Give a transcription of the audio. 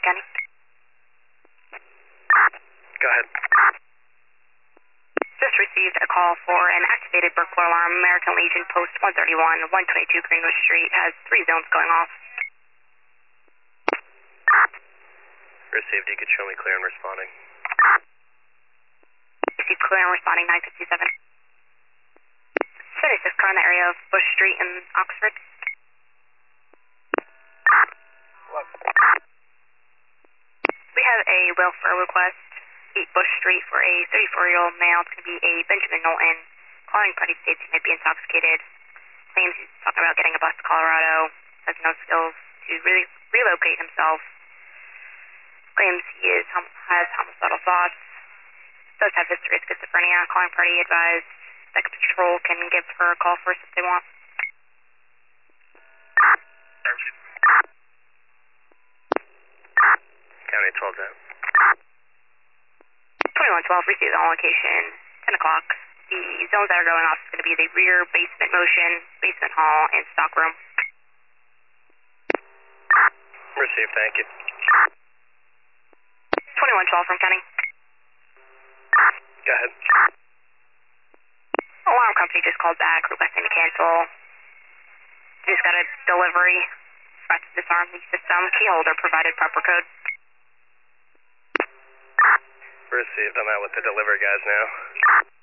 Kenny. Go ahead. Just received a call for an activated burglar alarm. American Legion Post 131, 122 Greenwood Street has 3 zones going off. Received. You could show me clear and responding. Received clear and responding 957. 76 car in the area of Bush Street in Oxford. What? We have a welfare request, 8 Bush Street, for a 34-year-old male. It's going to be a Benjamin Knowlton. Calling party states he might be intoxicated. Claims he's talking about getting a bus to Colorado. Has no skills to really relocate himself. Claims he has homicidal thoughts. Does have history of schizophrenia. Calling party advised that patrol can give her a call first if they want. County 12 down. 2112, received on location, 10 o'clock. The zones that are going off is going to be the rear basement motion, basement hall, and stock room. Received, thank you. 2112 from Kenny. Go ahead. Alarm company just called back requesting to cancel. Just got a delivery. Forgot to disarm the system. Key holder provided proper code. Received. I'm out with the delivery guys now.